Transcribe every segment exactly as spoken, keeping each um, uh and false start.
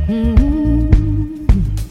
Mm-hmm.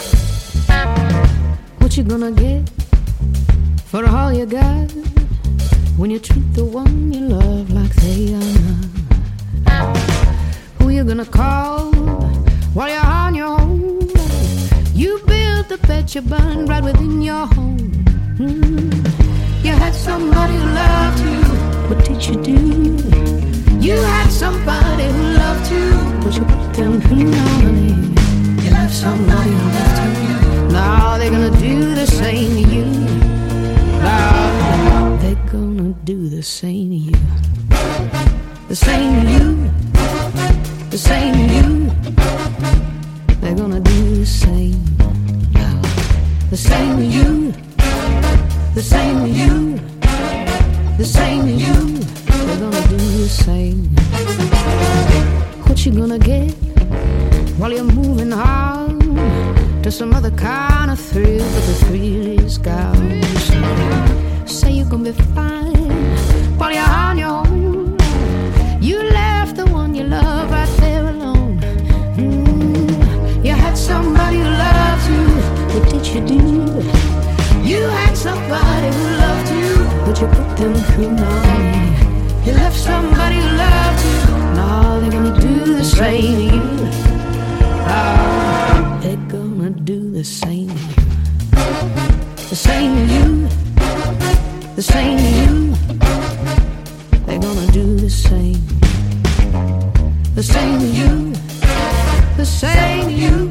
What you gonna get for all you got when you treat the one you love like they are not? Who you gonna call while you're on your own? You built the bed you burned right within your home. Mm-hmm. You had somebody who loved you. What did you do? You had somebody who loved you, but you put them through lonely. You left somebody who loved you. Now they're gonna do the same to you. Now they're gonna do the same to you. The same to you. The same to you. They're gonna do the same. Now the same to you. The same to you. The same to you. They're gonna do the same. What you gonna get while you're moving on to some other kind of thrill? But the thrill is gone. Say you're gonna be fine while you're on your own. You left the one you love right there alone. Mm. You had somebody who loved you. What did you do? You had somebody who loved you, but you put them through lonely. You left somebody who loved you. Now they're gonna do the same to you. Oh, they're gonna do the same to you. The same to you. The same to you. They're gonna do the same. The same to you. The same to you.